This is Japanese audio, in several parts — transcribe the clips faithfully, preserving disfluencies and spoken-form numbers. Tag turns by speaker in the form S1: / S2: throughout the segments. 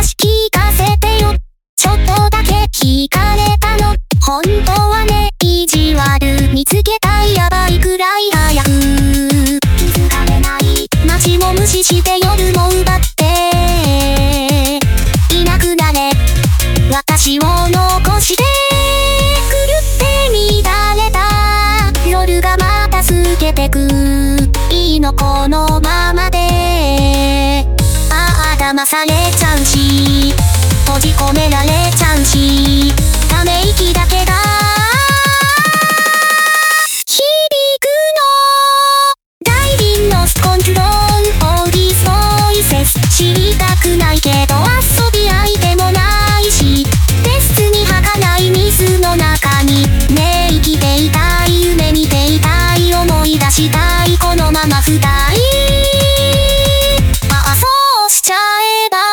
S1: 話聞かせてよ。ちょっとだけ惹かれたの。本当はね、意地悪見つけたいやばいくらい早く気づかれない。街も無視して夜も奪っていなくなれ。私を残して狂って乱れた夜がまた過ぎてく。いいのこのままで。ああ騙されちゃうし閉じ込められちゃうし、ため息だけが響くの。ダイビンロスコントロールオーディスボイセス。知りたくないけど遊び相手もないし、デスに儚い水の中にねえ生きていたい、夢見ていたい、思い出したい、このまま二人ああそうしちゃえば。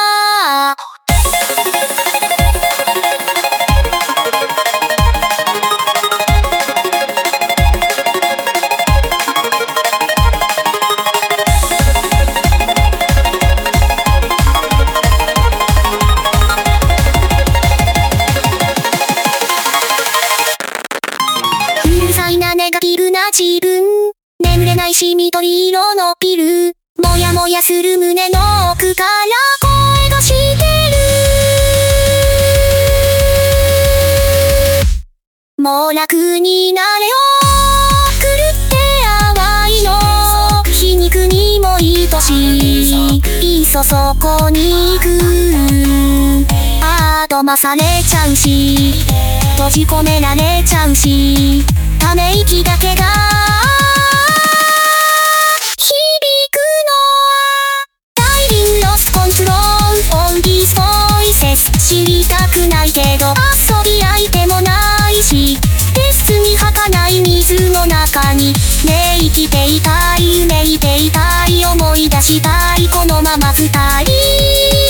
S1: うるさいなネガティブな自分、眠れないし緑色のピル、もやもやする胸の奥から声がしてる。もう楽になれよ狂って淡いの。皮肉にも愛しいいっそそこに行く。ああ騙されちゃうし閉じ込められちゃうし、ため息だけが響くの。ダイビンロスコントロールオンディスボイセス。知りたくないけど遊び相手もないし、デスに儚い水の中にねえ生きていたい、夢見ていたい、思い出したい、このまま二人